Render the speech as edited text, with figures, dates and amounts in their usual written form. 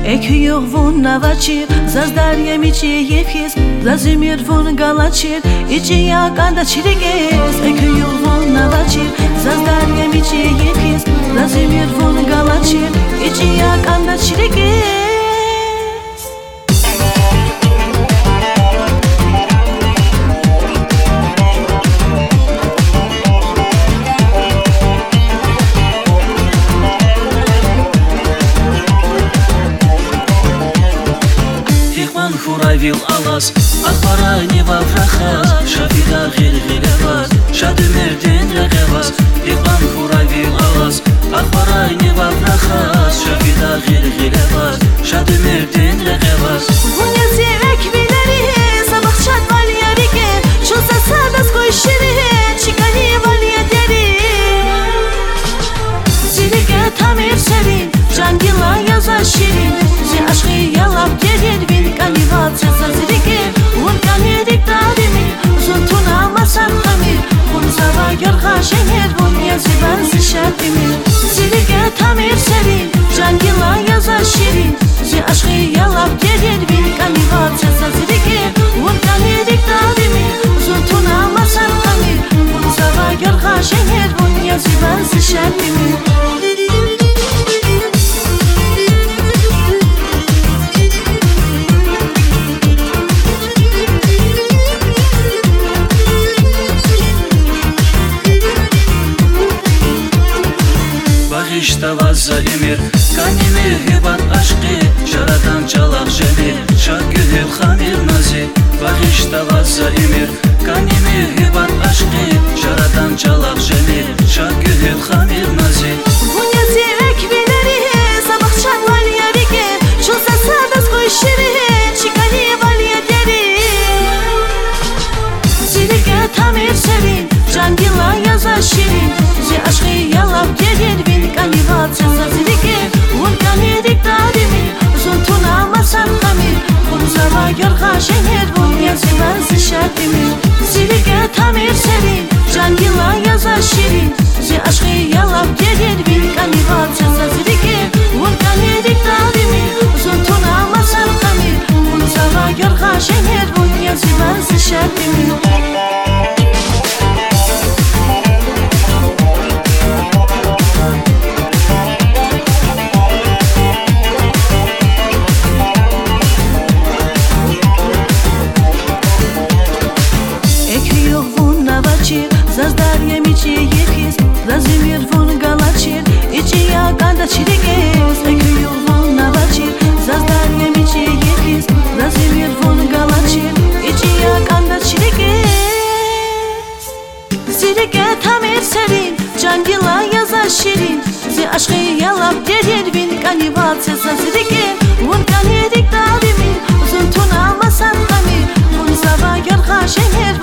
Eküyor vun navachir, zazdarye miçi yefis, Vladimir vun galachir, içi yakanda çiriges. Eküyor vun navachir, zazdarye miçi yefis, Vladimir vun galachir, içi yakanda çiriges. Хуравил алас, ахбара не во врахас, шафида гир-гиревас, шадымерден регевас. Ихван хуравил алас, ахбара не во врахас, шафида гир-гиревас, шадымерден регевас. Вунезе эквилери, sabahçat valyerike, çolsa sadas koy şirihe, çikani valyederi. Zirike tamir serin, cangila yazar şirin, zi aşkı yalap gelir bin kanivat sesa zirike. Un kanedik dadimi, uzun tuna masan kamir, un zava görga şener, un yaziban zişerdimi. Zirike tamir serin, cangila yazar şirin, zi aşkı yalap gelir bin kanivat sesa zirike. Un kanedik dadimi, uzun tuna masan kamir, un zava görga şener, un yaziban zişerdimi. Bağıştavazza emir, kanimi hibat aşkı, Şaradan çalak jeli, şakühel hamir nazi. Bağıştavazza emir, kanimi hibat aşkı, Şaradan çalak jeli, şakühel hamir nazi. Vunyazi ekvileri, sabahçan valyerike, çolsa sadas koy şirihe, çikani valyederi. Zirike tamir serin, cangila yazar şirin, zi aşkı yalap gelir bin kanivat sesa zirike. Un kanedik dadimi, uzun tuna masan kamir, un zava görga şener, un yaziban zişerdimi. Zirike tamir serin, cangila yazar şirin, zi aşkı yalap gelir bin kanivat sesa zirike. Un kanedik dadimi, uzun tuna masan kamir, un zava görga şener, un yaziban zişerdimi. Zazdarye miçi yefis, Vladimir vun galachir, içi yakanda çiriges. Eküyor vun navachir, zazdarye miçi yefis, Vladimir vun galachir, içi yakanda çiriges. Zirike tamir serin, cangila yazar şirin, zi aşkı yalap gelir bin kanivat sesa zirike. Un kanedik dadimi, uzun tuna masan kamir, un zava görga şener,